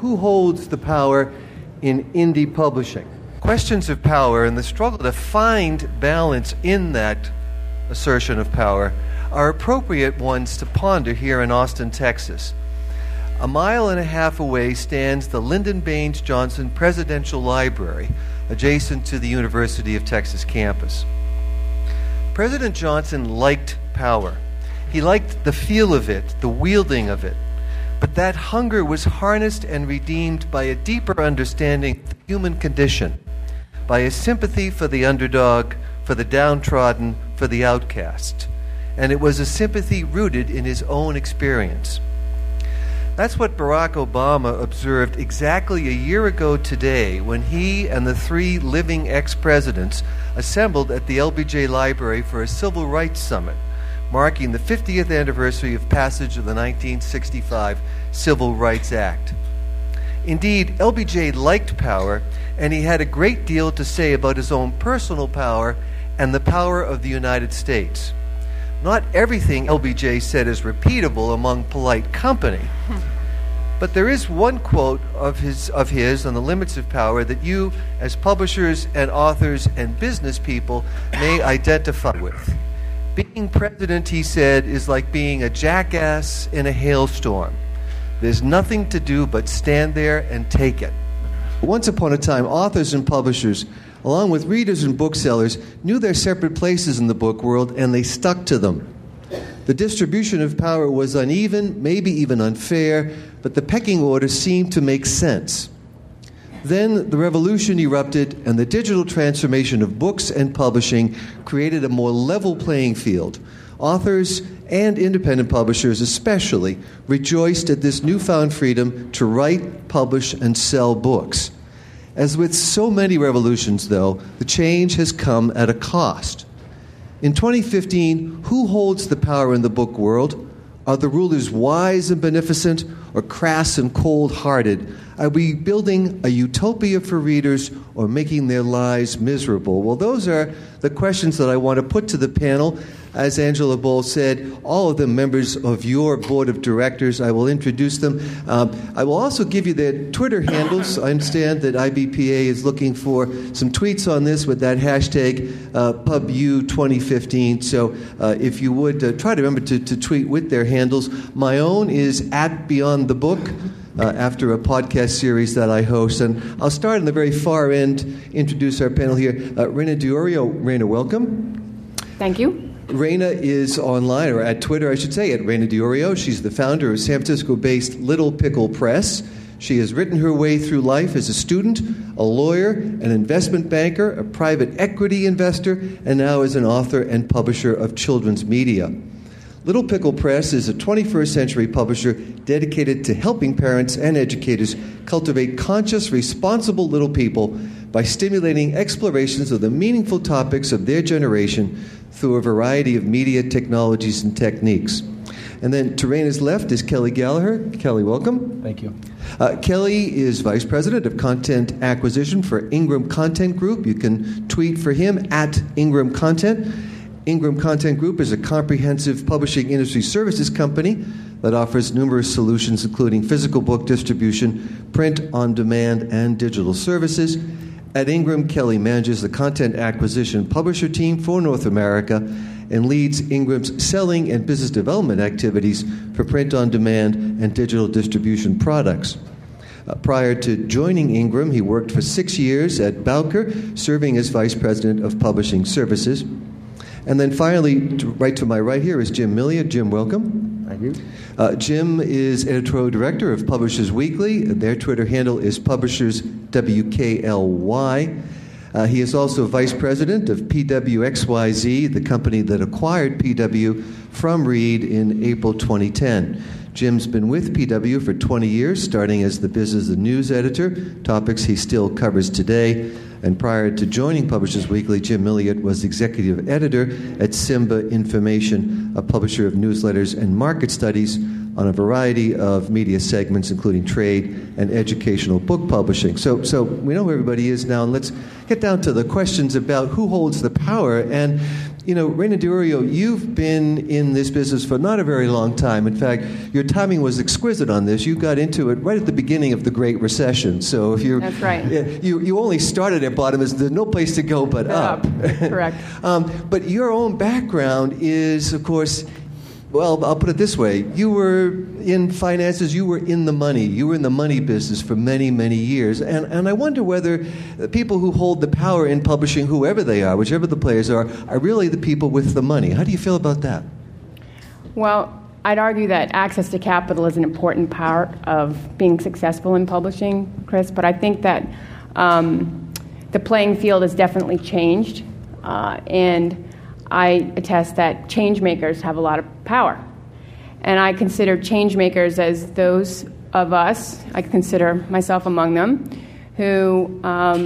who holds the power in indie publishing? Questions of power and the struggle to find balance in that assertion of power are appropriate ones to ponder here in Austin, Texas. A mile and a half away stands the Lyndon Baines Johnson Presidential Library, adjacent to the University of Texas campus. President Johnson liked power. He liked the feel of it, the wielding of it. But that hunger was harnessed and redeemed by a deeper understanding of the human condition, by a sympathy for the underdog, for the downtrodden, for the outcast. And it was a sympathy rooted in his own experience. That's what Barack Obama observed exactly a year ago today when he and the 3 living ex-presidents assembled at the LBJ Library for a Civil Rights Summit, marking the 50th anniversary of passage of the 1965 Civil Rights Act. Indeed, LBJ liked power, and he had a great deal to say about his own personal power and the power of the United States. Not everything LBJ said is repeatable among polite company, but there is one quote of his on the limits of power that you, as publishers and authors and business people, may identify with. Being president, he said, is like being a jackass in a hailstorm. There's nothing to do but stand there and take it. Once upon a time, authors and publishers, along with readers and booksellers, knew their separate places in the book world, and they stuck to them. The distribution of power was uneven, maybe even unfair, but the pecking order seemed to make sense. Then the revolution erupted, and the digital transformation of books and publishing created a more level playing field. Authors and independent publishers especially rejoiced at this newfound freedom to write, publish, and sell books. As with so many revolutions, though, the change has come at a cost. In 2015, who holds the power in the book world? Are the rulers wise and beneficent, or crass and cold-hearted? Are we building a utopia for readers, or making their lives miserable? Well, those are the questions that I want to put to the panel. As Angela Boll said, all of them members of your board of directors. I will introduce them. I will also give you their Twitter handles. I understand that IBPA is looking for some tweets on this with that hashtag PubU2015. So if you would try to remember to tweet with their handles. My own is @BeyondTheBook. After a podcast series that I host. And I'll start in the very far end, introduce our panel here. Reina Diorio. Reina, welcome. Thank you. Reina is online, or at Twitter, I should say, at Reina Diorio. She's the founder of San Francisco-based Little Pickle Press. She has written her way through life as a student, a lawyer, an investment banker, a private equity investor, and now as an author and publisher of children's media. Little Pickle Press is a 21st century publisher dedicated to helping parents and educators cultivate conscious, responsible little people by stimulating explorations of the meaningful topics of their generation through a variety of media technologies and techniques. And then to Reina's left is Kelly Gallagher. Kelly, welcome. Thank you. Kelly is Vice President of Content Acquisition for Ingram Content Group. You can tweet for him at Ingram Content. Ingram Content Group is a comprehensive publishing industry services company that offers numerous solutions, including physical book distribution, print on demand, and digital services. At Ingram, Kelly manages the content acquisition publisher team for North America and leads Ingram's selling and business development activities for print on demand and digital distribution products. Prior to joining Ingram, he worked for 6 years at Bowker, serving as Vice President of Publishing Services. And then finally, right to my right here is Jim Milliot. Jim, welcome. Thank you. Jim is editorial director of Publishers Weekly. Their Twitter handle is Publishers WKLY. He is also vice president of PWXYZ, the company that acquired PW from Reed in April 2010. Jim's been with PW for 20 years, starting as the business and news editor, topics he still covers today. And prior to joining Publishers Weekly, Jim Milliot was executive editor at Simba Information, a publisher of newsletters and market studies on a variety of media segments, including trade and educational book publishing. So we know who everybody is now, and let's get down to the questions about who holds the power. And Reina DiIorio, you've been in this business for not a very long time. In fact, your timing was exquisite on this. You got into it right at the beginning of the Great Recession. So if you're... That's right. You only started at bottom. There's no place to go but up. Correct. But your own background is, of course... Well, I'll put it this way. You were in finances. You were in the money. You were in the money business for many, many years. And I wonder whether the people who hold the power in publishing, whoever they are, whichever the players are really the people with the money. How do you feel about that? Well, I'd argue that access to capital is an important part of being successful in publishing, Chris. But I think that the playing field has definitely changed. And I attest that change makers have a lot of power. And I consider change makers as those of us, I consider myself among them, who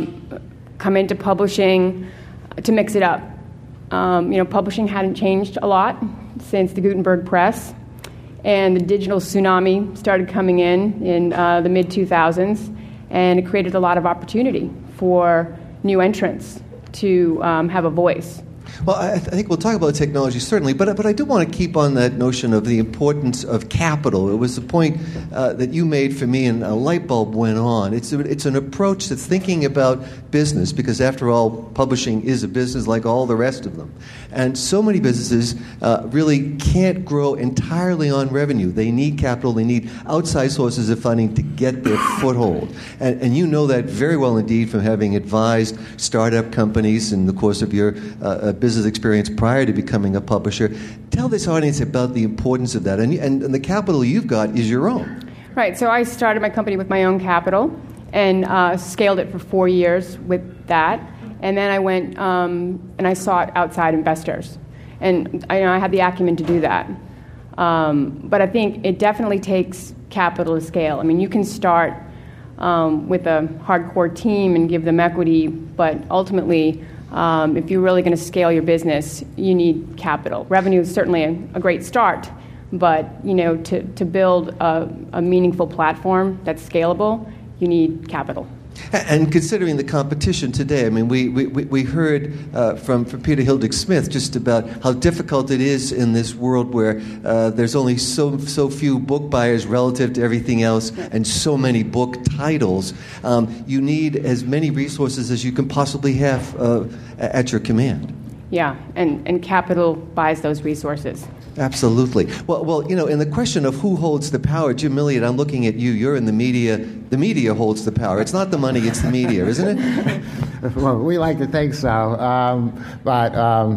come into publishing to mix it up. Publishing hadn't changed a lot since the Gutenberg Press, and the digital tsunami started coming in the mid-2000s, and it created a lot of opportunity for new entrants to have a voice. Well, I think we'll talk about technology, certainly, but I do want to keep on that notion of the importance of capital. It was the point that you made for me, and a light bulb went on. It's an approach that's thinking about business, because after all, publishing is a business like all the rest of them. And so many businesses really can't grow entirely on revenue. They need capital. They need outside sources of funding to get their foothold. And you know that very well indeed from having advised startup companies in the course of your business experience prior to becoming a publisher. Tell this audience about the importance of that. And the capital you've got is your own. Right. So I started my company with my own capital and scaled it for 4 years with that. And then I went and I sought outside investors. And I had the acumen to do that. But I think it definitely takes capital to scale. I mean, you can start with a hardcore team and give them equity, but ultimately, if you're really going to scale your business, you need capital. Revenue is certainly a great start, but to build a meaningful platform that's scalable, you need capital. And considering the competition today, I mean, we heard from Peter Hildig-Smith just about how difficult it is in this world where there's only so few book buyers relative to everything else, and so many book titles. You need as many resources as you can possibly have at your command. Yeah, and capital buys those resources. Absolutely. Well, in the question of who holds the power, Jim Milliot, I'm looking at you. You're in the media. The media holds the power. It's not the money, it's the media, isn't it? Well, we like to think so, but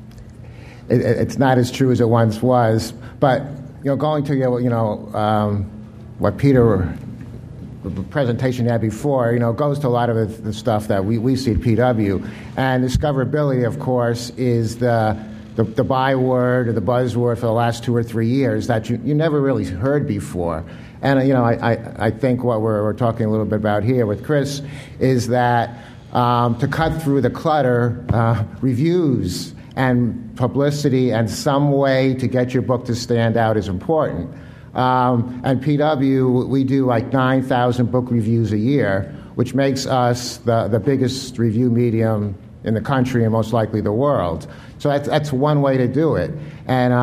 it's not as true as it once was. But going to what Peter, the presentation had before, goes to a lot of the stuff that we see at PW, and discoverability, of course, is the byword or the buzzword for the last 2 or 3 years that you never really heard before. And I think what we're talking a little bit about here with Chris is that to cut through the clutter, reviews and publicity and some way to get your book to stand out is important. At PW, we do like 9,000 book reviews a year, which makes us the biggest review medium in the country and most likely the world. So that's one way to do it. And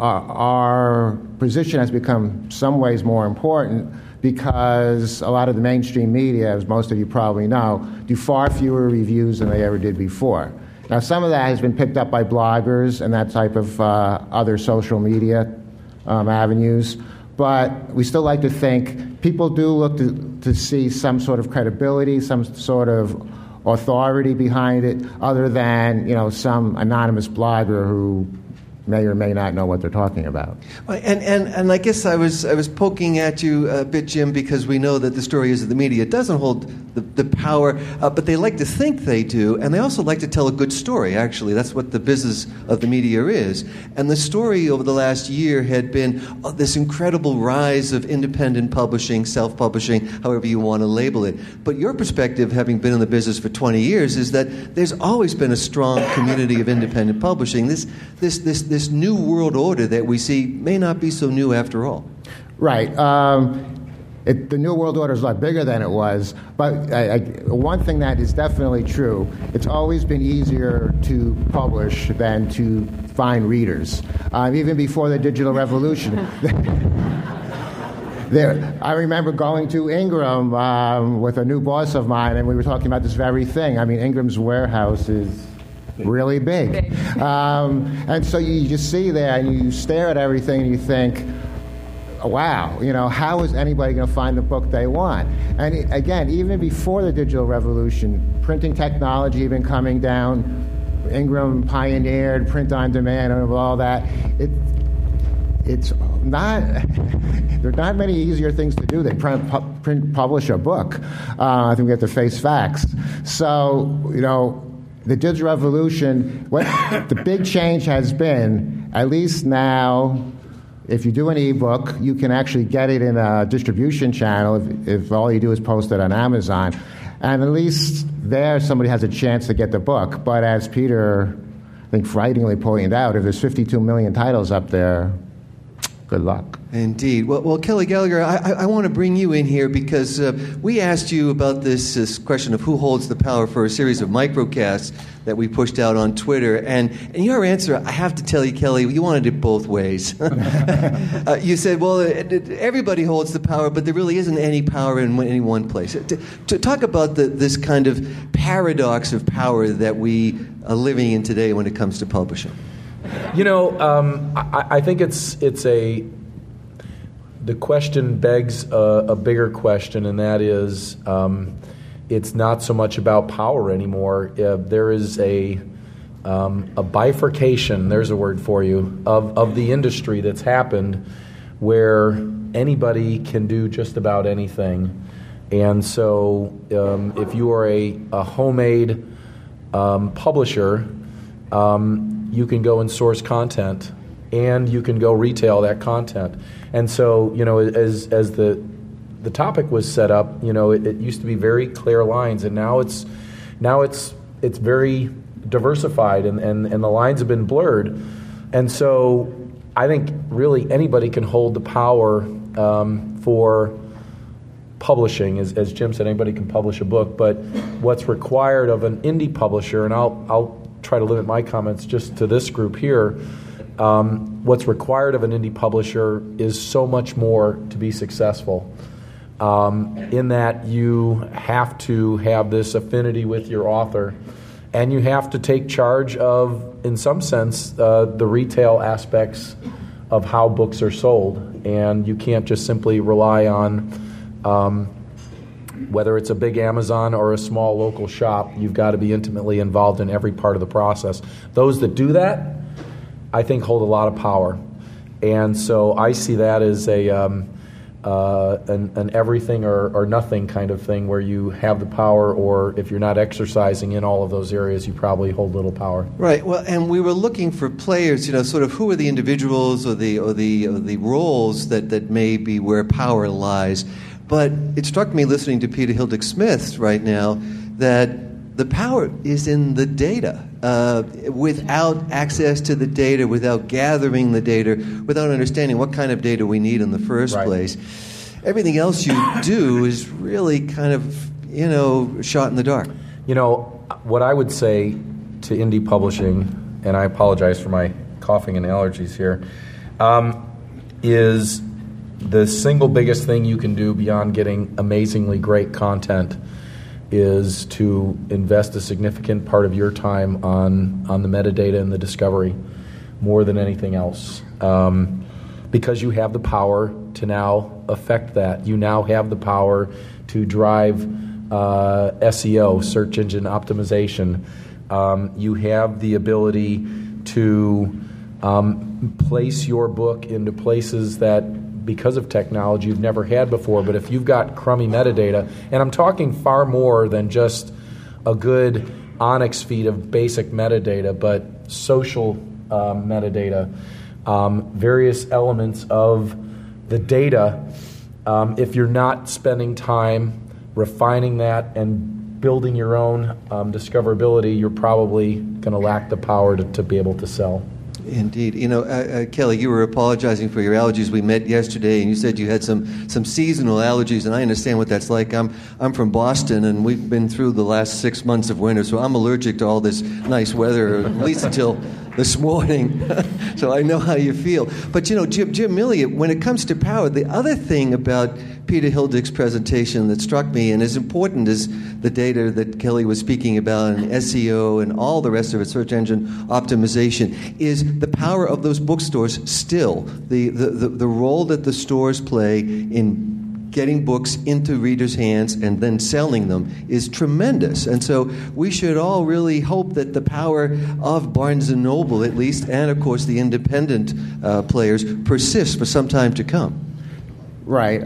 our position has become some ways more important because a lot of the mainstream media, as most of you probably know, do far fewer reviews than they ever did before. Now, some of that has been picked up by bloggers and that type of other social media avenues, but we still like to think people do look to see some sort of credibility, some sort of authority behind it, other than some anonymous blogger who may or may not know what they're talking about. And I guess I was poking at you a bit, Jim, because we know that the story is that the media doesn't hold the power, but they like to think they do, and they also like to tell a good story, actually. That's what the business of the media is. And the story over the last year had been this incredible rise of independent publishing, self-publishing, however you want to label it. But your perspective, having been in the business for 20 years, is that there's always been a strong community of independent publishing. This new world order that we see may not be so new after all. Right. The New World Order is a lot bigger than it was, but one thing that is definitely true, it's always been easier to publish than to find readers. Even before the digital revolution. I remember going to Ingram with a new boss of mine, and we were talking about this very thing. I mean, Ingram's warehouse is really big. And so you just see there and you stare at everything and you think, wow, how is anybody going to find the book they want? And again, even before the digital revolution, printing technology had been coming down. Ingram pioneered print on demand and all that. It's not. There are not many easier things to do than publish a book. I think we have to face facts. So the digital revolution. What the big change has been, at least now. If you do an ebook, you can actually get it in a distribution channel if all you do is post it on Amazon. And at least there somebody has a chance to get the book. But as Peter, I think, frighteningly pointed out, if there's 52 million titles up there, good luck. Indeed. Well, Kelly Gallagher, I want to bring you in here because we asked you about this question of who holds the power for a series of microcasts that we pushed out on Twitter. And your answer, I have to tell you, Kelly, you wanted it both ways. You said, well, everybody holds the power, but there really isn't any power in any one place. To talk about this kind of paradox of power that we are living in today when it comes to publishing. I think the question begs a bigger question, and that is, it's not so much about power anymore. There is a bifurcation, there's a word for you, of the industry that's happened where anybody can do just about anything. And so if you are a homemade publisher, you can go and source content, and you can go retail that content. And so, as the topic was set up, it used to be very clear lines, and now it's very diversified, and the lines have been blurred. And so, I think really anybody can hold the power for publishing. As Jim said, anybody can publish a book, but what's required of an indie publisher, and I'll try to limit my comments just to this group here. What's required of an indie publisher is so much more to be successful. In that you have to have this affinity with your author, and you have to take charge of, in some sense, the retail aspects of how books are sold. And you can't just simply rely on whether it's a big Amazon or a small local shop. You've got to be intimately involved in every part of the process. Those that do that, I think, hold a lot of power. And so I see that as an everything or nothing kind of thing, where you have the power, or if you're not exercising in all of those areas, you probably hold little power. Right. Well, and we were looking for players, sort of who are the individuals or the roles that may be where power lies. But it struck me, listening to Peter Hildick-Smith right now, that the power is in the data. Without access to the data, without gathering the data, without understanding what kind of data we need in the first place, everything else you do is really kind of, shot in the dark. What I would say to indie publishing, and I apologize for my coughing and allergies here, is the single biggest thing you can do beyond getting amazingly great content is to invest a significant part of your time on the metadata and the discovery more than anything else. Because you have the power to now affect that. You now have the power to drive SEO, search engine optimization. You have the ability to place your book into places that, because of technology, you've never had before. But if you've got crummy metadata, and I'm talking far more than just a good Onyx feed of basic metadata, but social metadata, various elements of the data, if you're not spending time refining that and building your own discoverability, you're probably going to lack the power to be able to sell. Indeed. Kelly, you were apologizing for your allergies. We met yesterday, and you said you had some seasonal allergies, and I understand what that's like. I'm from Boston, and we've been through the last 6 months of winter, so I'm allergic to all this nice weather, at least until this morning. So I know how you feel. But, Jim Milliot, when it comes to power, the other thing about Peter Hildick's presentation that struck me and is important is the data that Kelly was speaking about and SEO and all the rest of it, search engine optimization, is the power of those bookstores still. The role that the stores play in getting books into readers' hands and then selling them is tremendous. And so we should all really hope that the power of Barnes & Noble, at least, and, of course, the independent players, persists for some time to come. Right.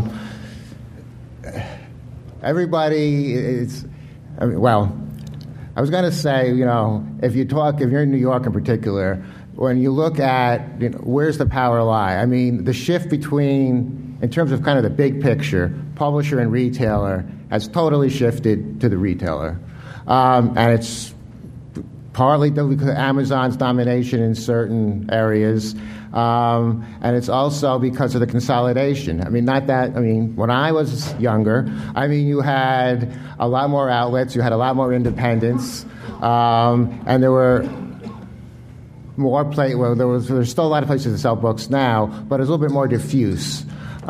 Everybody is... I was going to say, if you're in New York in particular, when you look at where's the power lie? I mean, the shift between, in terms of kind of the big picture, publisher and retailer has totally shifted to the retailer. And it's partly because of Amazon's domination in certain areas, and it's also because of the consolidation. When I was younger, you had a lot more outlets, you had a lot more independents, and there were more there's still a lot of places to sell books now, but it's a little bit more diffuse.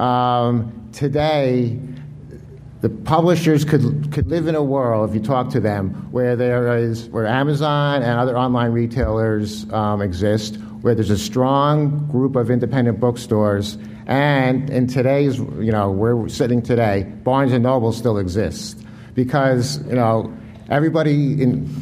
Today, the publishers could live in a world, if you talk to them, where Amazon and other online retailers exist, where there's a strong group of independent bookstores, and in today's, where we're sitting today, Barnes & Noble still exists. Because, everybody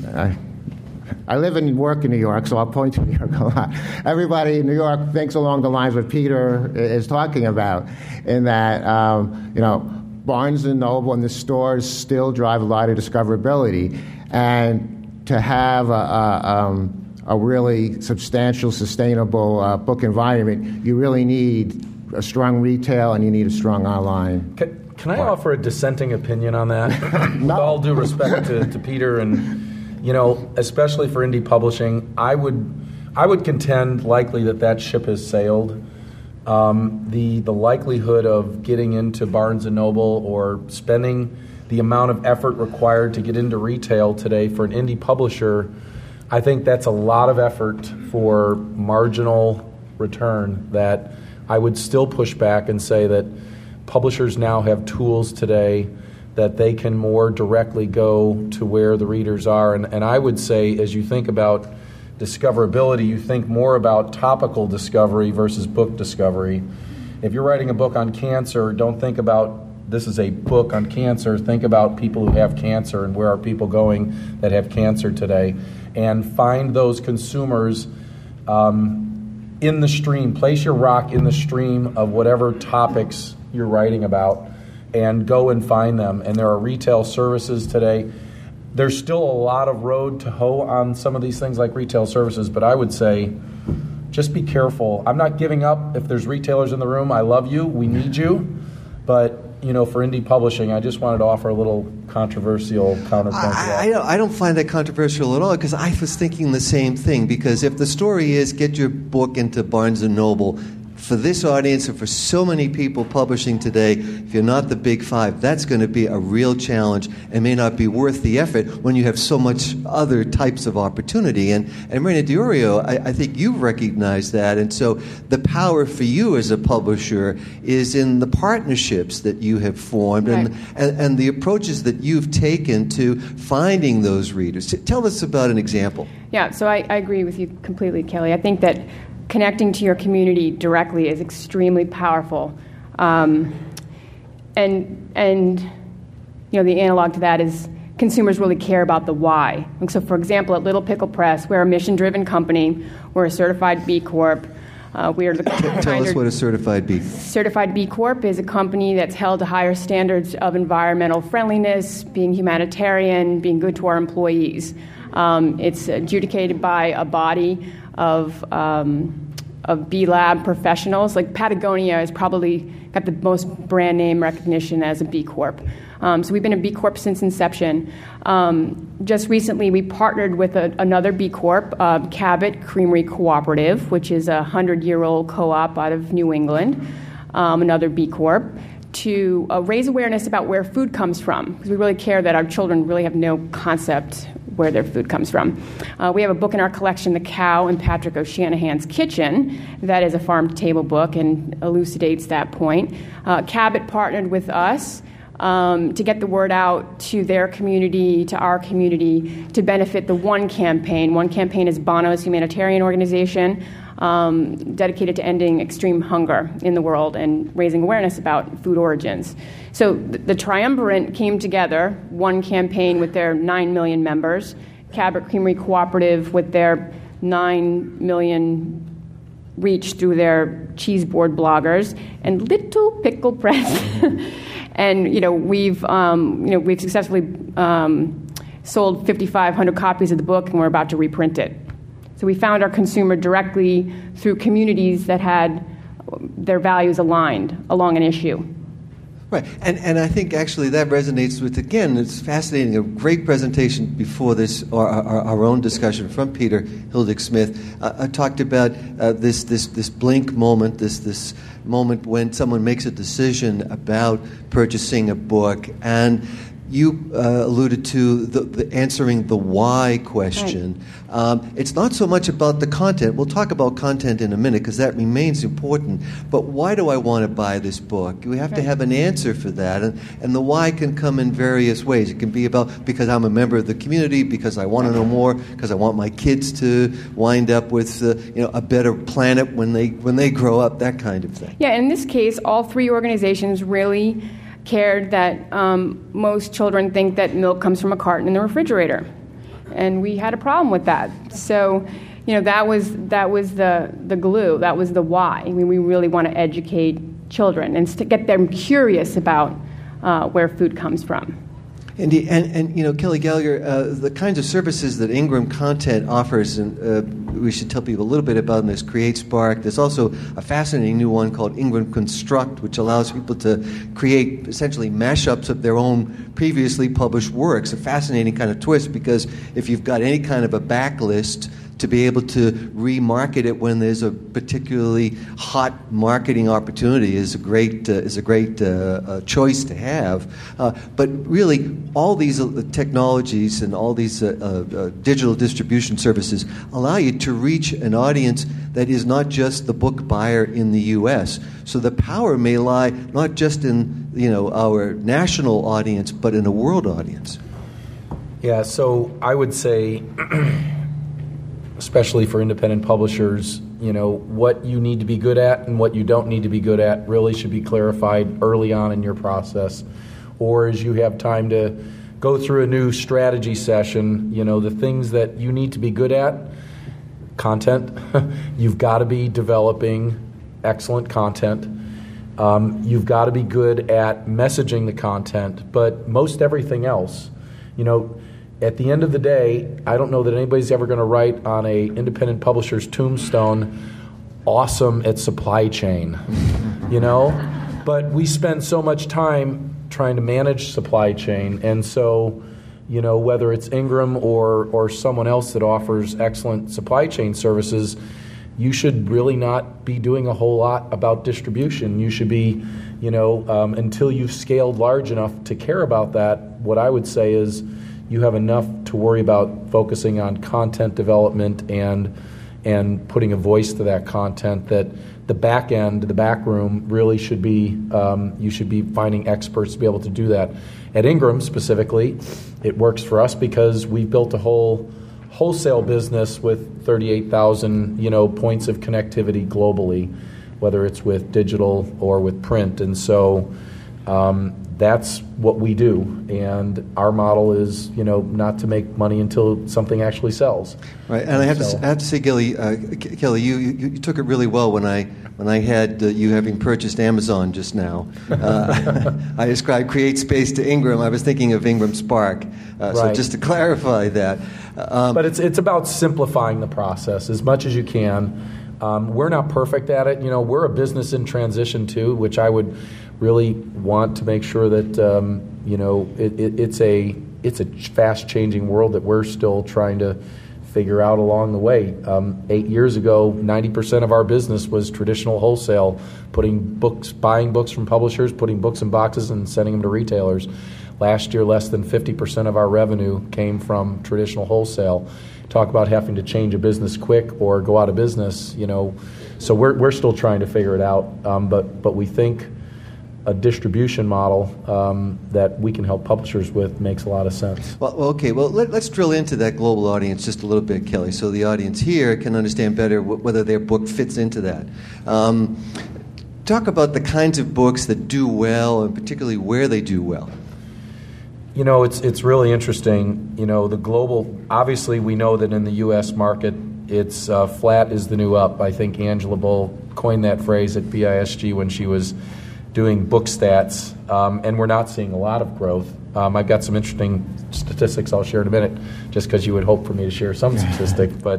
I live and work in New York, so I'll point to New York a lot. Everybody in New York thinks along the lines what Peter is talking about, in that, Barnes & Noble and the stores still drive a lot of discoverability. And to have a really substantial, sustainable book environment, you really need a strong retail and you need a strong online. Can I offer a dissenting opinion on that? With all due respect to Peter, and especially for indie publishing, I would contend likely that ship has sailed. The likelihood of getting into Barnes & Noble or spending the amount of effort required to get into retail today for an indie publisher, I think that's a lot of effort for marginal return that I would still push back and say that publishers now have tools today that they can more directly go to where the readers are. And I would say, as you think about discoverability, you think more about topical discovery versus book discovery. If you're writing a book on cancer, don't think about this is a book on cancer. Think about people who have cancer and where are people going that have cancer today. And find those consumers in the stream. Place your rock in the stream of whatever topics you're writing about and go and find them. And there are retail services today. There's still a lot of road to hoe on some of these things like retail services, but I would say just be careful. I'm not giving up if there's retailers in the room. I love you. We need you. But, for indie publishing, I just wanted to offer a little controversial counterpoint to that. I don't find that controversial at all, because I was thinking the same thing. Because if the story is get your book into Barnes & Noble, for this audience and for so many people publishing today, if you're not the big five, that's going to be a real challenge and may not be worth the effort when you have so much other types of opportunity. And Marina Diorio, I think you've recognized that. And so the power for you as a publisher is in the partnerships that you have formed, right, and the approaches that you've taken to finding those readers. Tell us about an example. Yeah, so I agree with you completely, Kelly. I think that connecting to your community directly is extremely powerful. And the analog to that is consumers really care about the why. And so, for example, at Little Pickle Press, we're a mission-driven company. We're a certified B Corp. We are the Tell us what a certified B. Certified B Corp is a company that's held to higher standards of environmental friendliness, being humanitarian, being good to our employees. It's adjudicated by a body of B Lab professionals. Like Patagonia has probably got the most brand name recognition as a B Corp. So we've been a B Corp since inception. Just recently, we partnered with another B Corp, Cabot Creamery Cooperative, which is a 100-year-old co-op out of New England, another B Corp, to raise awareness about where food comes from, because we really care that our children really have no concept where their food comes from. We have a book in our collection, The Cow in Patrick O'Shanahan's Kitchen, that is a farm-to-table book and elucidates that point. Cabot partnered with us to get the word out to their community, to our community, to benefit the One Campaign. One Campaign is Bono's humanitarian organization dedicated to ending extreme hunger in the world and raising awareness about food origins. So the triumvirate came together, One Campaign with their 9 million members, Cabot Creamery Cooperative with their 9 million reach through their cheese board bloggers, and Little Pickle Press. And we've successfully sold 5,500 copies of the book, and we're about to reprint it. So we found our consumer directly through communities that had their values aligned along an issue. Right, and I think actually that resonates with, again, it's fascinating, a great presentation before this, our own discussion from Peter Hildig-Smith, talked about this blink moment, this moment when someone makes a decision about purchasing a book, and you alluded to the answering the why question. Right. It's not so much about the content. We'll talk about content in a minute because that remains important. But why do I want to buy this book? We have to have an answer for that. And the why can come in various ways. It can be about because I'm a member of the community, because I want to know more, because I want my kids to wind up with a better planet when they grow up, that kind of thing. Yeah, in this case, all three organizations really cared that most children think that milk comes from a carton in the refrigerator, and we had a problem with that. So, that was the glue. That was the why. I mean, we really want to educate children and to get them curious about where food comes from. Indeed, and Kelly Gallagher, the kinds of services that Ingram Content offers, and we should tell people a little bit about them. There's Create Spark. There's also a fascinating new one called Ingram Construct, which allows people to create essentially mashups of their own previously published works. A fascinating kind of twist, because if you've got any kind of a backlist, to be able to remarket it when there's a particularly hot marketing opportunity is a great choice to have. But really, all these technologies and all these digital distribution services allow you to reach an audience that is not just the book buyer in the U.S. So the power may lie not just in our national audience, but in a world audience. Yeah. So I would say, especially for independent publishers, what you need to be good at and what you don't need to be good at really should be clarified early on in your process. Or as you have time to go through a new strategy session, the things that you need to be good at, content, you've got to be developing excellent content. You've got to be good at messaging the content, but most everything else, at the end of the day, I don't know that anybody's ever going to write on a independent publisher's tombstone, awesome at supply chain, But we spend so much time trying to manage supply chain, and so, whether it's Ingram or someone else that offers excellent supply chain services, you should really not be doing a whole lot about distribution. You should be, until you've scaled large enough to care about that, what I would say is, you have enough to worry about focusing on content development and putting a voice to that content, that the back end, the back room, really should be, you should be finding experts to be able to do that. At Ingram specifically, it works for us because we've built a whole wholesale business with 38,000 points of connectivity globally, whether it's with digital or with print. And so that's what we do, and our model is, not to make money until something actually sells. Right, and I have to say, Kelly, you took it really well when I had you having purchased Amazon just now. I described Create Space to Ingram. I was thinking of Ingram Spark. Right. So just to clarify that, but it's about simplifying the process as much as you can. We're not perfect at it. We're a business in transition too, which I would really want to make sure that it's a fast-changing world that we're still trying to figure out along the way. 8 years ago, 90% of our business was traditional wholesale, buying books from publishers, putting books in boxes and sending them to retailers. Last year, less than 50% of our revenue came from traditional wholesale. Talk about having to change a business quick or go out of business, So we're still trying to figure it out, but we think a distribution model that we can help publishers with makes a lot of sense. Well, okay. Well, let's drill into that global audience just a little bit, Kelly, so the audience here can understand better whether their book fits into that. Talk about the kinds of books that do well, and particularly where they do well. It's really interesting. The global, obviously we know that in the U.S. market, it's flat is the new up. I think Angela Bull coined that phrase at BISG when she was doing book stats, and we're not seeing a lot of growth. I've got some interesting statistics I'll share in a minute, just because you would hope for me to share some statistic. But,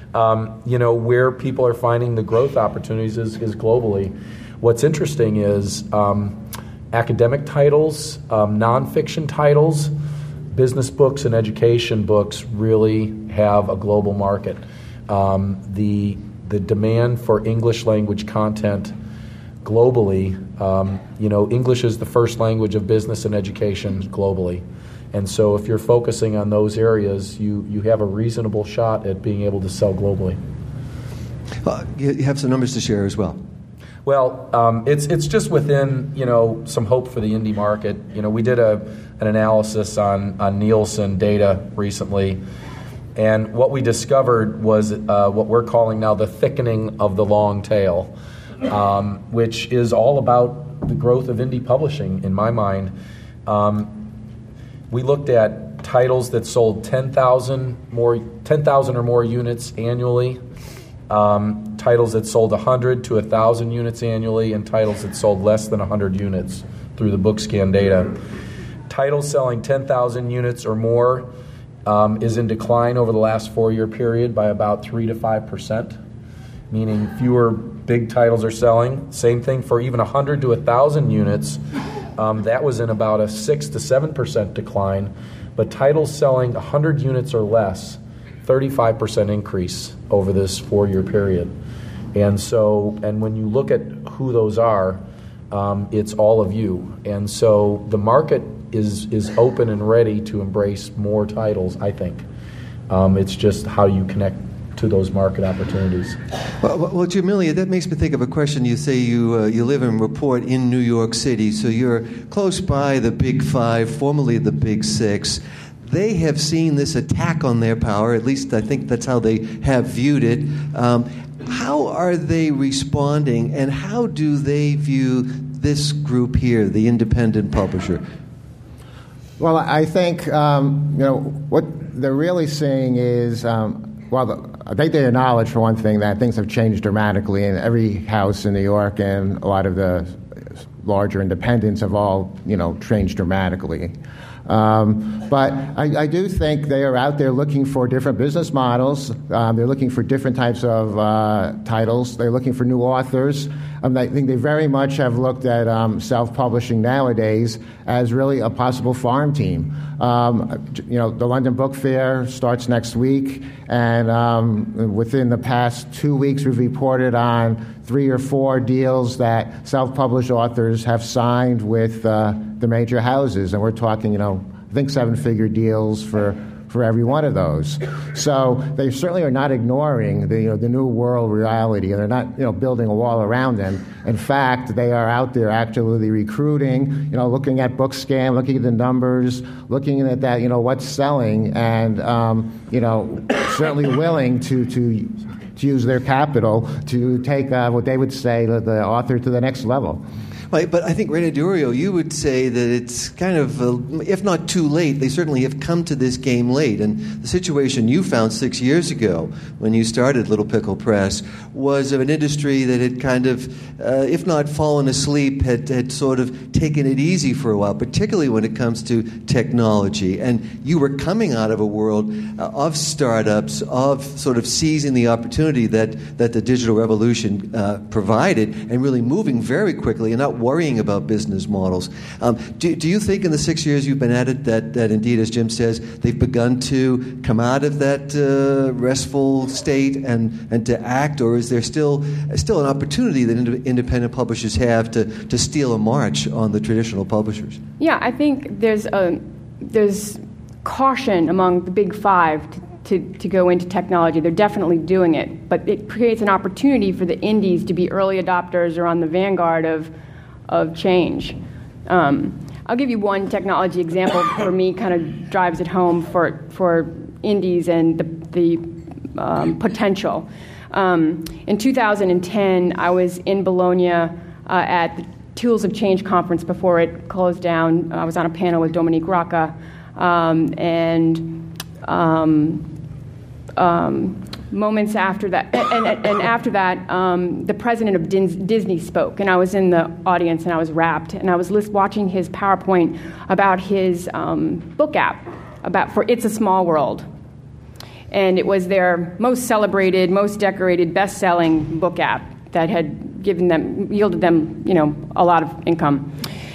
where people are finding the growth opportunities is globally. What's interesting is academic titles, nonfiction titles, business books, and education books really have a global market. The demand for English language content globally, English is the first language of business and education globally. And so if you're focusing on those areas, you have a reasonable shot at being able to sell globally. You have some numbers to share as well. Well, it's just within, some hope for the indie market. We did an analysis on Nielsen data recently, and what we discovered was what we're calling now the thickening of the long tail, which is all about the growth of indie publishing, in my mind. We looked at titles that sold 10,000 or more units annually, titles that sold 100 to 1,000 units annually, and titles that sold less than 100 units through the BookScan data. Titles selling 10,000 units or more is in decline over the last 4-year period by about 3 to 5%, meaning fewer big titles are selling. Same thing for even 100 to 1,000 units. That was in about a 6 to 7% decline. But titles selling 100 units or less, 35% increase over this 4-year period. And when you look at who those are, it's all of you. And so the market is open and ready to embrace more titles, I think. It's just how you connect to those market opportunities. Well, Jamelia, that makes me think of a question. You say you live and report in New York City, so you're close by the Big Five, formerly the Big Six. They have seen this attack on their power, at least I think that's how they have viewed it. How are they responding, and how do they view this group here, the independent publisher? Well, I think what they're really seeing is, I think they acknowledge, for one thing, that things have changed dramatically, and every house in New York and a lot of the larger independents have all, changed dramatically. But I do think they are out there looking for different business models. They're looking for different types of titles. They're looking for new authors. I think they very much have looked at self-publishing nowadays as really a possible farm team. The London Book Fair starts next week, and within the past 2 weeks, we've reported on 3 or 4 deals that self-published authors have signed with the major houses, and we're talking, I think 7-figure deals for every one of those. So they certainly are not ignoring the new world reality, and they're not building a wall around them. In fact, they are out there actively recruiting, looking at BookScan, looking at the numbers, looking at that, what's selling, and certainly willing to use their capital to take what they would say the author to the next level. Right, but I think, Rene Durio, you would say that it's kind of, if not too late, they certainly have come to this game late. And the situation you found 6 years ago when you started Little Pickle Press was of an industry that had kind of, if not fallen asleep, had sort of taken it easy for a while, particularly when it comes to technology. And you were coming out of a world of startups, of sort of seizing the opportunity opportunity that the digital revolution provided, and really moving very quickly and not worrying about business models. Do you think in the 6 years you've been at it that indeed, as Jim says, they've begun to come out of that restful state and to act, or is there still an opportunity that independent publishers have to steal a march on the traditional publishers? Yeah, I think there's caution among the big five to go into technology. They're definitely doing it, but it creates an opportunity for the indies to be early adopters or on the vanguard of change. I'll give you one technology example for me, kind of drives it home for indies and the potential. In 2010, I was in Bologna at the Tools of Change conference before it closed down. I was on a panel with Dominique Rocca, moments after that, and after that, the president of Disney spoke, and I was in the audience, and I was rapt, and I was watching his PowerPoint about his book app for It's a Small World, and it was their most celebrated, most decorated, best-selling book app that had yielded them, a lot of income.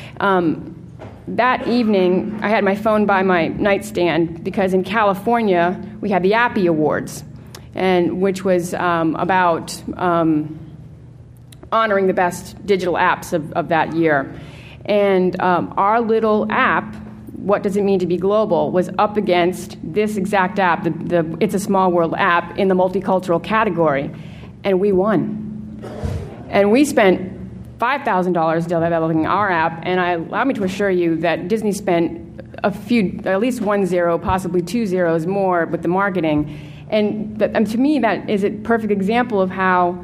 That evening, I had my phone by my nightstand because in California we had the Appy Awards, and which was about honoring the best digital apps of that year. And our little app, What Does It Mean to Be Global, was up against this exact app, the It's a Small World app, in the multicultural category, and we won. And we spent $5,000 developing our app, and allow me to assure you that Disney spent at least 1 zero, possibly 2 zeros more with the marketing. And to me, that is a perfect example of how,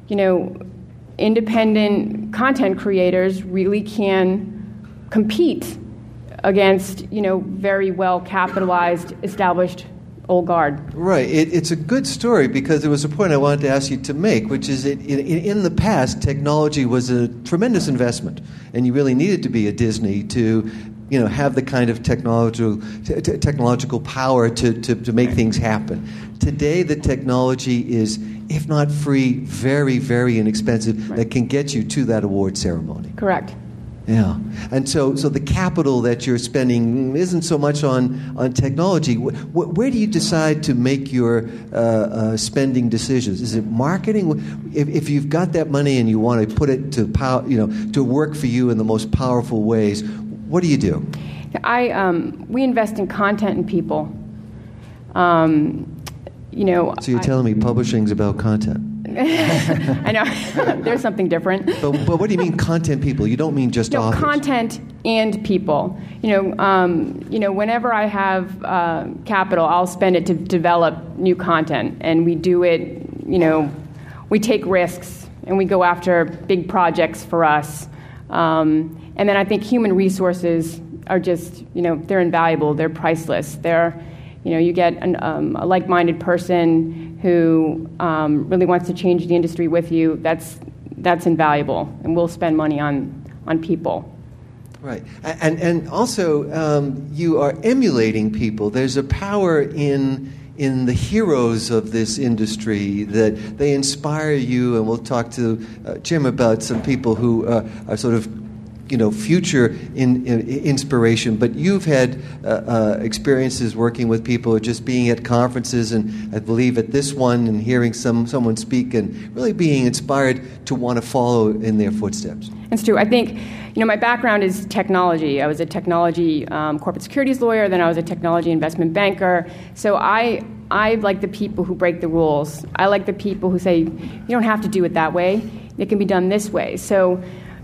independent content creators really can compete against, very well capitalized, established old guard. Right. It's a good story because there was a point I wanted to ask you to make, which is that in the past, technology was a tremendous investment, and you really needed to be a Disney to have the kind of technological power to make things happen. Today, the technology is, if not free, very, very inexpensive, right, that can get you to that award ceremony. Correct. Yeah, and so the capital that you're spending isn't so much on technology. Where do you decide to make your spending decisions? Is it marketing? If you've got that money and you want to put it to work for you in the most powerful ways, what do you do? We invest in content and people. So you're telling me publishing's about content? I know. There's something different. But what do you mean content people? You don't mean just authors. Content and people. Whenever I have capital, I'll spend it to develop new content, and we do it. We take risks and we go after big projects for us. And then I think human resources are just, they're invaluable. They're priceless. You get a like-minded person who really wants to change the industry with you. That's invaluable, and we'll spend money on people. Right, and also you are emulating people. There's a power in the heroes of this industry that they inspire you, and we'll talk to Jim about some people who are sort of future inspiration, but you've had experiences working with people or just being at conferences, and I believe at this one, and hearing someone speak and really being inspired to want to follow in their footsteps. That's true. I think, my background is technology. I was a technology corporate securities lawyer, then I was a technology investment banker. So I like the people who break the rules. I like the people who say, you don't have to do it that way. It can be done this way. So,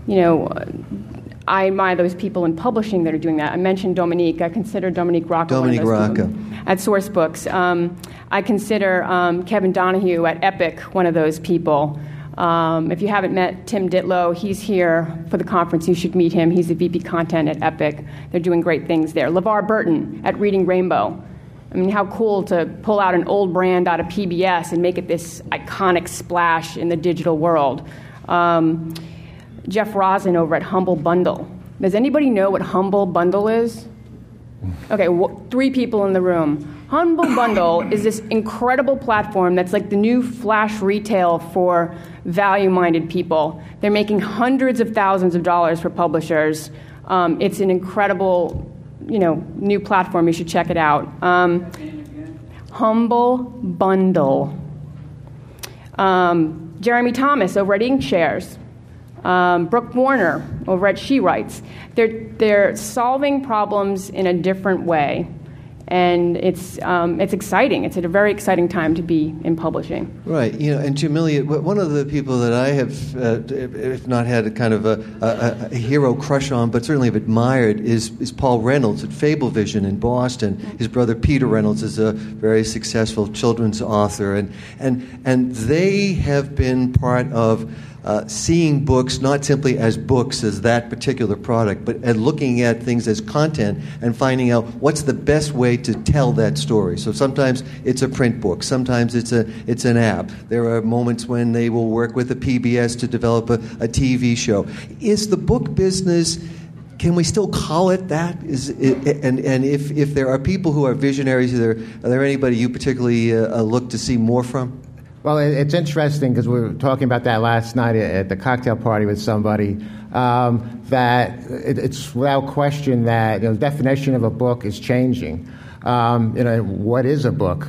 I admire those people in publishing that are doing that. I mentioned Dominique. I consider Dominique Rocca one of those people at Sourcebooks. I consider Kevin Donahue at Epic one of those people. If you haven't met Tim Ditlow, he's here for the conference. You should meet him. He's the VP Content at Epic. They're doing great things there. LeVar Burton at Reading Rainbow. I mean, how cool to pull out an old brand out of PBS and make it this iconic splash in the digital world. Jeff Rosen over at Humble Bundle. Does anybody know what Humble Bundle is? Okay, 3 people in the room. Humble Bundle is this incredible platform that's like the new flash retail for value-minded people. They're making hundreds of thousands of dollars for publishers. It's an incredible, new platform. You should check it out. Humble Bundle. Jeremy Thomas over at Inkshares. Brooke Warner over at She Writes. They're solving problems in a different way. And it's exciting. It's at a very exciting time to be in publishing. Right. And Jamelia, one of the people that I have, if not had a kind of a hero crush on, but certainly have admired, is Paul Reynolds at Fablevision in Boston. His brother Peter Reynolds is a very successful children's author, and they have been part of seeing books not simply as books, as that particular product, but at looking at things as content and finding out what's the best way to tell that story. So sometimes it's a print book, sometimes it's an app. There are moments when they will work with a PBS to develop a TV show. Is the book business, can we still call it that? And if there are people who are visionaries, are there anybody you particularly look to see more from? Well, it's interesting because we were talking about that last night at the cocktail party with somebody, that it's without question that the definition of a book is changing. What is a book?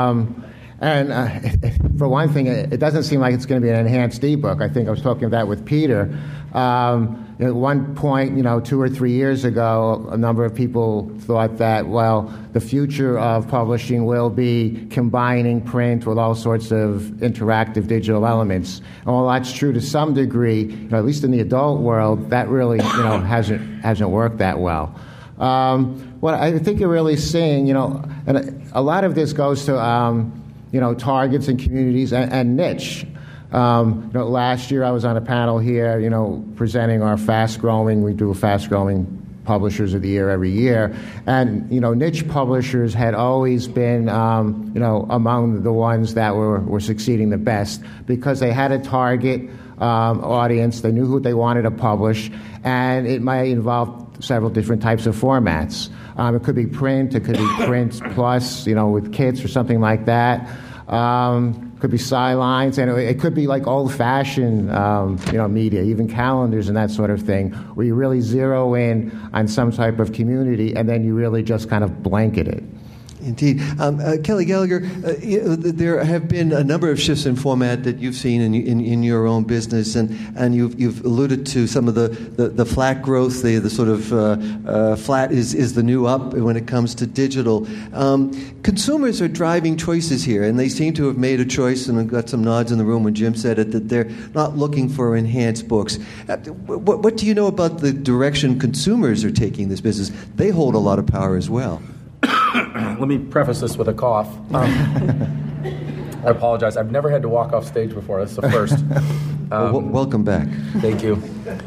And for one thing, it doesn't seem like it's going to be an enhanced ebook. I think I was talking about that with Peter. At one point, 2 or 3 years ago, a number of people thought that, the future of publishing will be combining print with all sorts of interactive digital elements. And while that's true to some degree, at least in the adult world, that really, hasn't worked that well. What I think you're really seeing, and a lot of this goes to, targets and communities and niche. Last year I was on a panel here, presenting our we do a fast-growing Publishers of the Year every year. And, niche publishers had always been, among the ones that were succeeding the best because they had a target audience. They knew who they wanted to publish, and it might involve several different types of formats. It could be print, it could be print plus, with kids or something like that. Could be sidelines, and it could be like old-fashioned, media, even calendars and that sort of thing, where you really zero in on some type of community, and then you really just kind of blanket it. Indeed. Kelly Gallagher, there have been a number of shifts in format that you've seen in your own business, and you've alluded to some of the flat growth, the sort of flat is the new up when it comes to digital. Consumers are driving choices here, and they seem to have made a choice, and I've got some nods in the room when Jim said it, that they're not looking for enhanced books. What do you know about the direction consumers are taking this business? They hold a lot of power as well. Let me preface this with a cough. I apologize. I've never had to walk off stage before. That's the first. Welcome back. Thank you.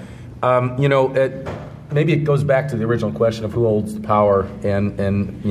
Maybe it goes back to the original question of who holds the power. And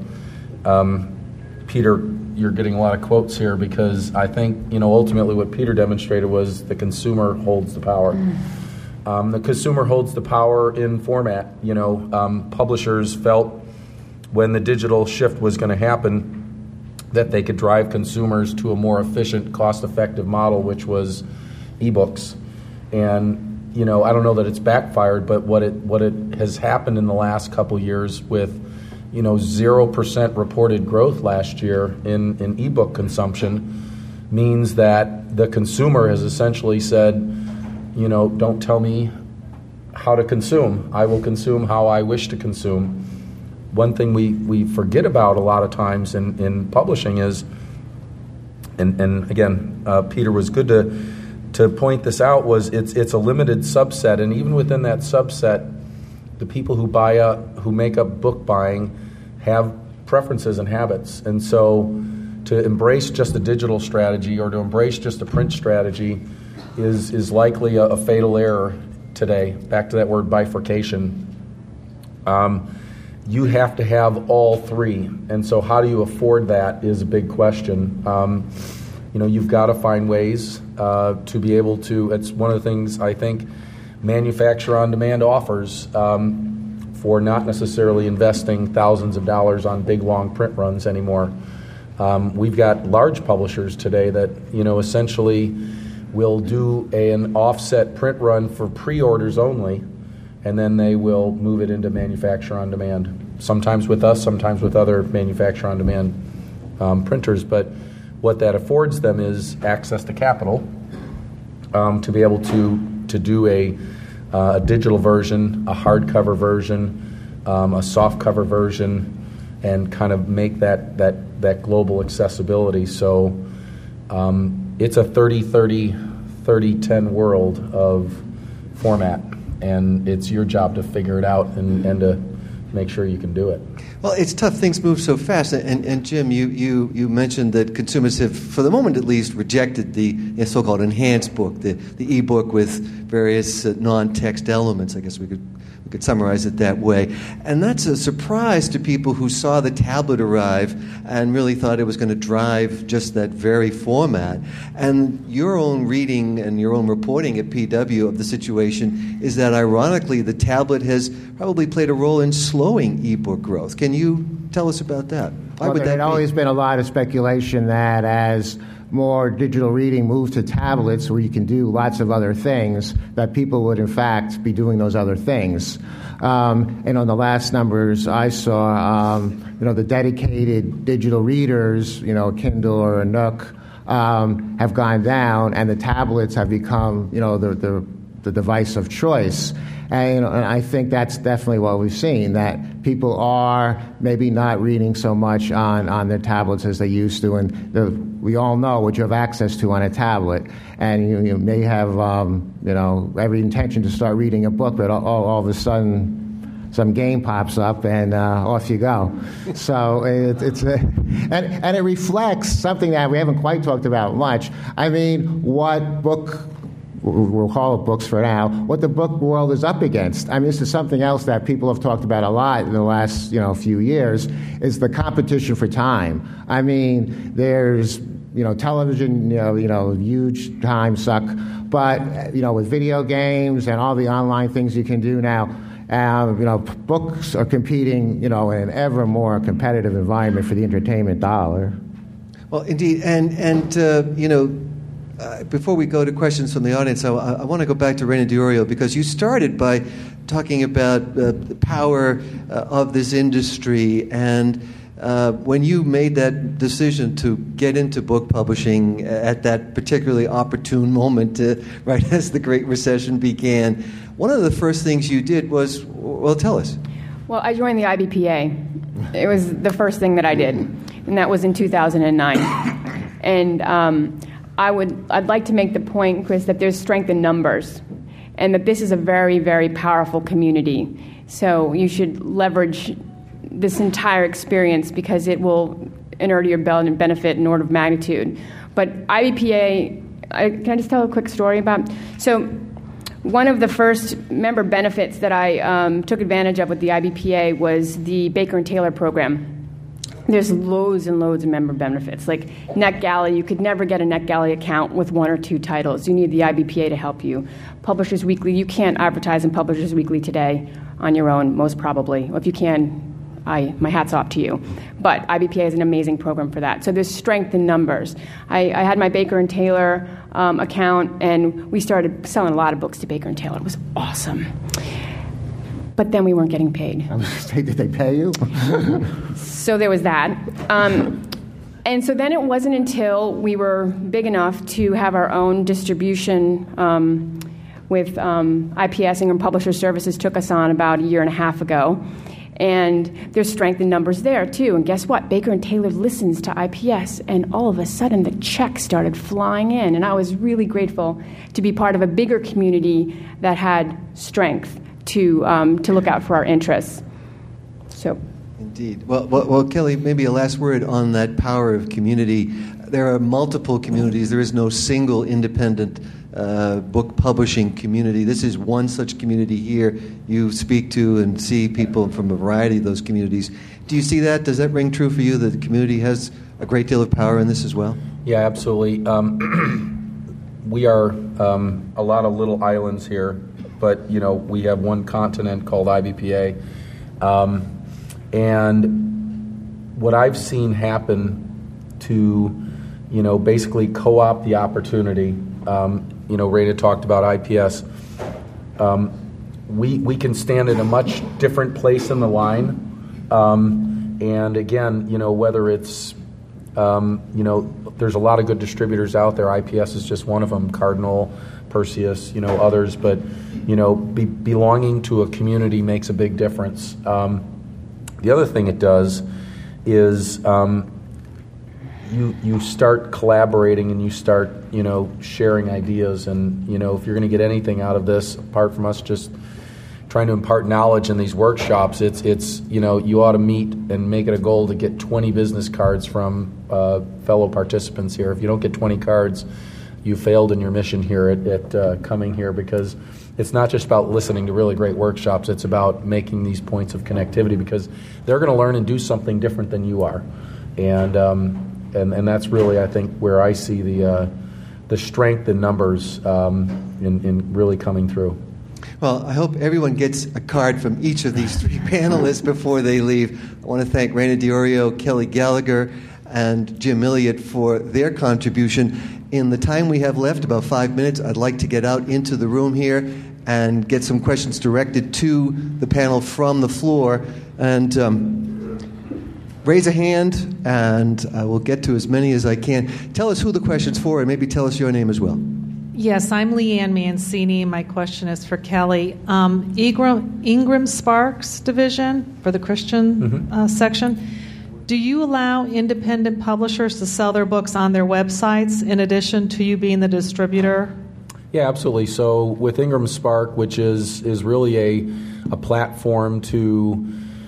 Peter, you're getting a lot of quotes here because I think, ultimately what Peter demonstrated was the consumer holds the power. The consumer holds the power in format. Publishers felt when the digital shift was going to happen that they could drive consumers to a more efficient, cost-effective model, which was ebooks. And, I don't know that it's backfired, but what it has happened in the last couple years with, 0% reported growth last year in ebook consumption means that the consumer has essentially said, don't tell me how to consume. I will consume how I wish to consume. One thing we forget about a lot of times in publishing is, and again, Peter was good to point this out, was it's a limited subset, and even within that subset, the people who make up book buying have preferences and habits, and so to embrace just a digital strategy or to embrace just a print strategy is likely a fatal error today. Back to that word bifurcation. You have to have all three, and so how do you afford that is a big question. You've got to find ways to be able to. It's one of the things I think manufacture on demand offers. for not necessarily investing thousands of dollars on big, long print runs anymore. We've got large publishers today that, essentially will do an offset print run for pre-orders only, and then they will move it into manufacture on demand, sometimes with us, sometimes with other manufacture on demand printers. But what that affords them is access to capital to be able to do a digital version, a hardcover version, a soft cover version, and kind of make that global accessibility. So it's a 30-10 world of format, and it's your job to figure it out and to make sure you can do it. Well, it's tough. Things move so fast. And Jim, you mentioned that consumers have, for the moment at least, rejected the so-called enhanced book, the e-book with various non-text elements. I guess we could summarize it that way. And that's a surprise to people who saw the tablet arrive and really thought it was going to drive just that very format. And your own reading and your own reporting at PW of the situation is that, ironically, the tablet has probably played a role in slowing e-book growth. Can you tell us about that? Why would that be? There's always been a lot of speculation that as more digital reading moved to tablets where you can do lots of other things, that people would in fact be doing those other things. And on the last numbers I saw, the dedicated digital readers, Kindle or a Nook, have gone down, and the tablets have become, the device of choice. And I think that's definitely what we've seen, that people are maybe not reading so much on their tablets as they used to. And we all know what you have access to on a tablet. And you may have, every intention to start reading a book, but all of a sudden some game pops up and off you go. So and it reflects something that we haven't quite talked about much. I mean, what book... we'll call it books for now, what the book world is up against. I mean, this is something else that people have talked about a lot in the last, few years, is the competition for time. I mean, there's, television, huge time suck, but, with video games and all the online things you can do now, books are competing, in an ever more competitive environment for the entertainment dollar. Well, indeed, and before we go to questions from the audience, I want to go back to Reina DiIorio, because you started by talking about the power of this industry, and when you made that decision to get into book publishing at that particularly opportune moment, right as the Great Recession began, one of the first things you did was, well, tell us. Well, I joined the IBPA. It was the first thing that I did, and that was in 2009. And I'd like to make the point, Chris, that there's strength in numbers, and that this is a very, very powerful community. So you should leverage this entire experience, because it will inure to your benefit in order of magnitude. But IBPA, can I just tell a quick story about? So one of the first member benefits that I took advantage of with the IBPA was the Baker and Taylor program. There's loads and loads of member benefits. Like NetGalley, you could never get a NetGalley account with one or two titles. You need the IBPA to help you. Publishers Weekly, you can't advertise in Publishers Weekly today on your own, most probably. Well, if you can, my hat's off to you. But IBPA is an amazing program for that. So there's strength in numbers. I had my Baker and Taylor account, and we started selling a lot of books to Baker and Taylor. It was awesome. But then we weren't getting paid. Did they pay you? So there was that. And so then it wasn't until we were big enough to have our own distribution with IPS, Ingram Publisher Services, took us on about a year and a half ago. And there's strength in numbers there, too. And guess what? Baker and Taylor listens to IPS, and all of a sudden the checks started flying in. And I was really grateful to be part of a bigger community that had strength to look out for our interests. So, indeed. Well, Kelly, maybe a last word on that power of community. There are multiple communities. There is no single independent book publishing community. This is one such community here. You speak to and see people from a variety of those communities. Do you see that? Does that ring true for you, that the community has a great deal of power in this as well? Yeah, absolutely. We are a lot of little islands here, but we have one continent called IBPA, And what I've seen happen to, basically co-opt the opportunity, Rita talked about IPS. We can stand in a much different place in the line. And again, whether it's, there's a lot of good distributors out there. IPS is just one of them, Cardinal, Perseus, others. But, belonging to a community makes a big difference. The other thing it does is you start collaborating and you start, sharing ideas. And, if you're going to get anything out of this, apart from us just trying to impart knowledge in these workshops, it's you ought to meet and make it a goal to get 20 business cards from fellow participants here. If you don't get 20 cards, you failed in your mission here at coming here, because it's not just about listening to really great workshops. It's about making these points of connectivity, because they're going to learn and do something different than you are, and that's really, I think, where I see the strength in numbers in really coming through. Well, I hope everyone gets a card from each of these three panelists before they leave. I want to thank Raina DiOrio, Kelly Gallagher, and Jim Elliott for their contribution. In the time we have left, about 5 minutes, I'd like to get out into the room here and get some questions directed to the panel from the floor. And raise a hand, and I will get to as many as I can. Tell us who the question's for, and maybe tell us your name as well. Yes, I'm Leanne Mancini. My question is for Kelly. Ingram Sparks Division for the Christian section. Do you allow independent publishers to sell their books on their websites in addition to you being the distributor? Yeah, absolutely. So with Ingram Spark, which is really a platform to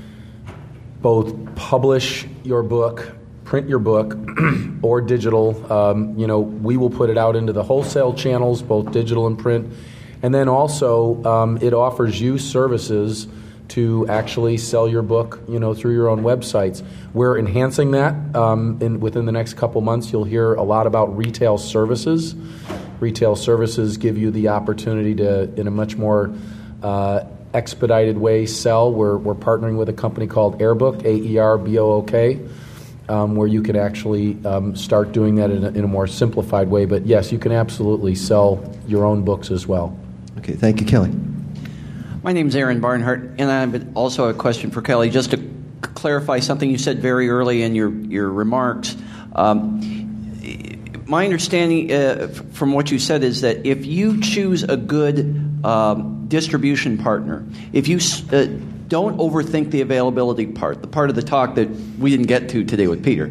both publish your book, print your book, or digital, we will put it out into the wholesale channels, both digital and print. And then also it offers you services to actually sell your book, through your own websites. We're enhancing that. Within the next couple months, you'll hear a lot about retail services. Retail services give you the opportunity to, in a much more expedited way, sell. We're partnering with a company called Airbook, AERBOOK, where you can actually start doing that in a more simplified way. But yes, you can absolutely sell your own books as well. Okay, thank you, Kelly. My name is Aaron Barnhart, and I have also a question for Kelly. Just to clarify something you said very early in your remarks. My understanding from what you said is that if you choose a good distribution partner, if you don't overthink the availability part, the part of the talk that we didn't get to today with Peter,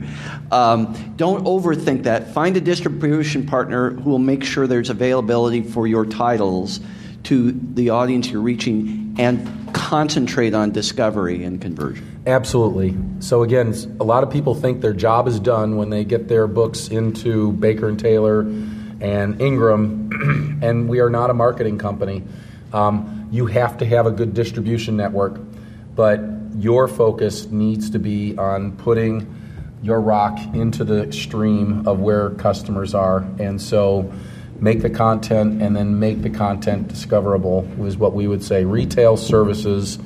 don't overthink that. Find a distribution partner who will make sure there's availability for your titles to the audience you're reaching, and concentrate on discovery and conversion. Absolutely. So again, a lot of people think their job is done when they get their books into Baker & Taylor and Ingram, and we are not a marketing company. You have to have a good distribution network, but your focus needs to be on putting your rock into the stream of where customers are. And so make the content, and then make the content discoverable is what we would say. Retail services,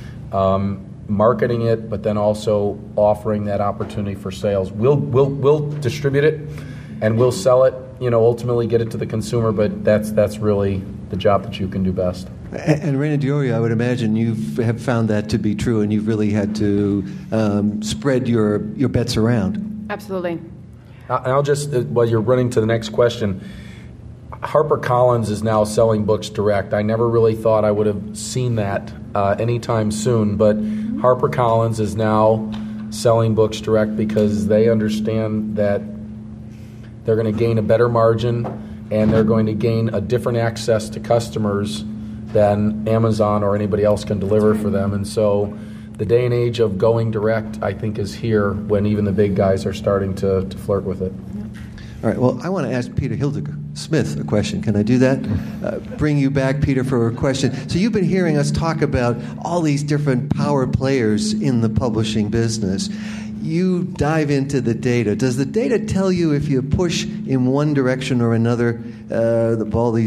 marketing it, but then also offering that opportunity for sales. We'll distribute it, and we'll sell it, ultimately get it to the consumer, but that's really the job that you can do best. And Raina DiOrio, I would imagine you have found that to be true, and you've really had to spread your bets around. Absolutely. I'll just, while you're running to the next question, HarperCollins is now selling books direct. I never really thought I would have seen that anytime soon, but HarperCollins is now selling books direct because they understand that they're going to gain a better margin, and they're going to gain a different access to customers than Amazon or anybody else can deliver for them. And so the day and age of going direct, I think, is here, when even the big guys are starting to flirt with it. All right, well, I want to ask Peter Hildiger-Smith a question. Can I do that? Bring you back, Peter, for a question. So you've been hearing us talk about all these different power players in the publishing business. You dive into the data. Does the data tell you if you push in one direction or another, all these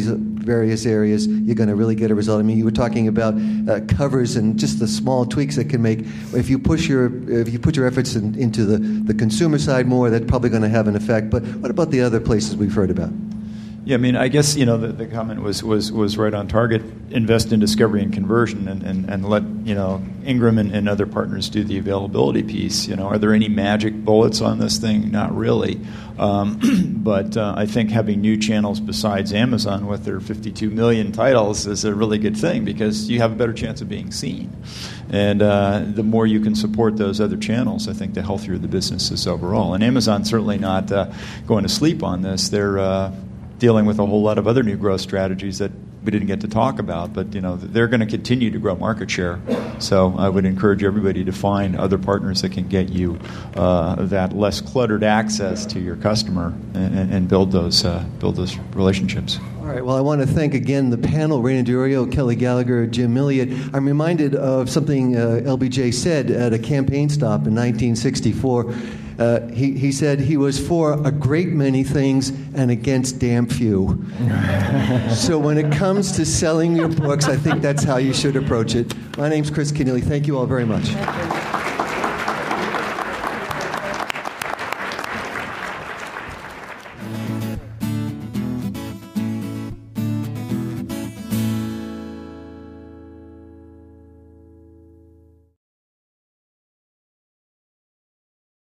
various areas, you're going to really get a result. I mean, you were talking about covers and just the small tweaks that can make. If you put your efforts into the consumer side more, that's probably going to have an effect. But what about the other places we've heard about? Yeah, I mean, I guess, the comment was right on target. Invest in discovery and conversion, and let, Ingram and other partners do the availability piece. Are there any magic bullets on this thing? Not really. But I think having new channels besides Amazon with their 52 million titles is a really good thing, because you have a better chance of being seen. And the more you can support those other channels, I think the healthier the business is overall. And Amazon's certainly not going to sleep on this. They're dealing with a whole lot of other new growth strategies that we didn't get to talk about, but they're going to continue to grow market share. So I would encourage everybody to find other partners that can get you that less cluttered access to your customer and build those relationships. All right. Well, I want to thank again the panel: Raina DiOrio, Kelly Gallagher, Jim Milliot. I'm reminded of something LBJ said at a campaign stop in 1964. He said he was for a great many things and against damn few. So when it comes to selling your books, I think that's how you should approach it. My name's Chris Kenneally. Thank you all very much.